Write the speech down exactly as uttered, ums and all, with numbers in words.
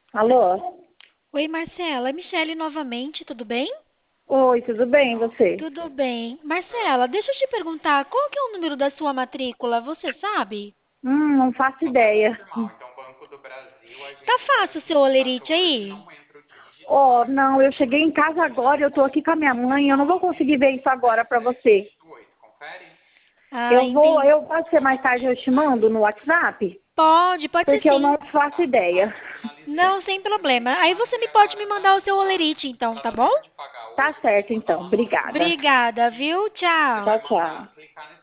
Alô? Oi, Marcela. Michele novamente, tudo bem? Oi, tudo bem, e você? Tudo bem. Marcela, deixa eu te perguntar, qual que é o número da sua matrícula? Você sabe? Hum, não faço ideia. Tá fácil o seu olerite aí? Oh, não, eu cheguei em casa agora, eu tô aqui com a minha mãe, eu não vou conseguir ver isso agora pra você. Ah, Eu vou, entendi. eu pode ser mais tarde eu te mando no WhatsApp, Pode, pode ser porque eu sim. não faço ideia. Não, sem problema. Aí você me pode me mandar o seu olerite, então, tá bom? Tá certo então, obrigada. Obrigada, viu? Tchau. Tchau, tchau.